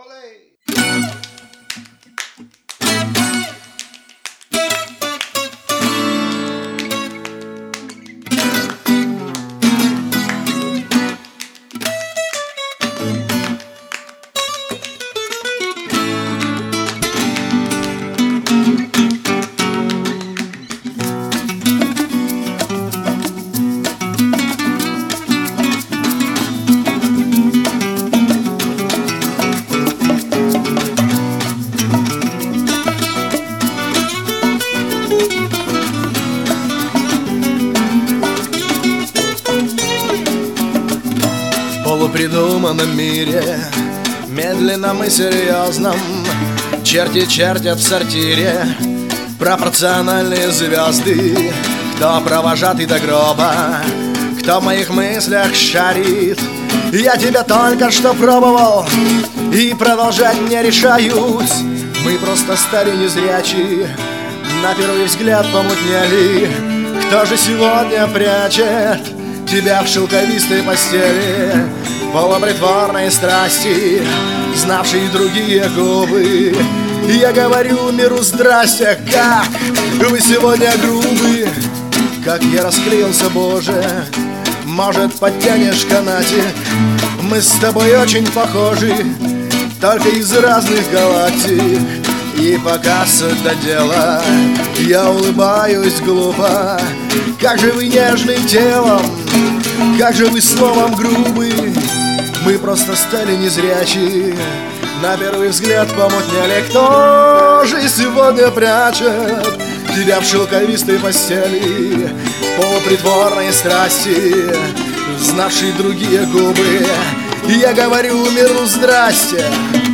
В полупридуманном мире, медленном и серьезном, черти чертят в сортире пропорциональные звезды. Кто провожатый до гроба, кто в моих мыслях шарит. Я тебя только что пробовал и продолжать не решаюсь. Мы просто стали незрячи, на первый взгляд помутнели. Кто же сегодня прячет тебя в шелковистой постели, полупритворной страсти, знавшие другие губы? Я говорю миру здрасте, как вы сегодня грубы. Как я расклеился, Боже, может, подтянешь канатик? Мы с тобой очень похожи, только из разных галактик. И пока суть до дела, я улыбаюсь глупо. Как же вы нежны телом, как же вы словом грубы. Мы просто стали незрячи, на первый взгляд помутнели. Кто же сегодня прячет тебя в шелковистой постели, полупритворной страсти, знавшие другие губы? Я говорю миру здрасте,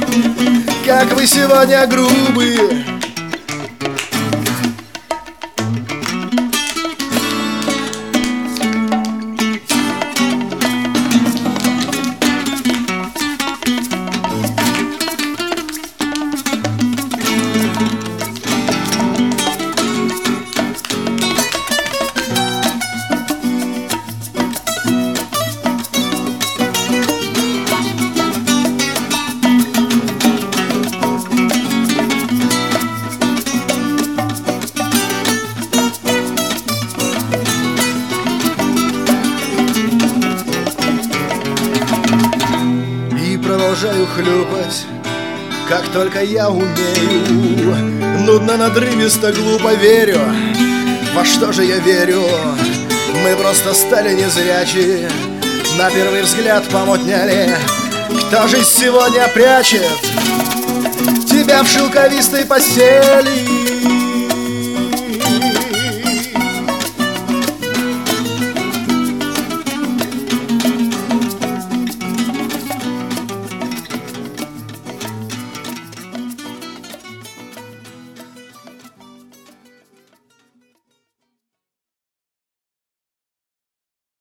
как вы сегодня грубы. Продолжаю хлюпать, как только я умею. Нудно, надрывисто, глупо верю. Во что же я верю? Мы просто стали незрячи, на первый взгляд помутнели. Кто же сегодня прячет тебя в шелковистой постели,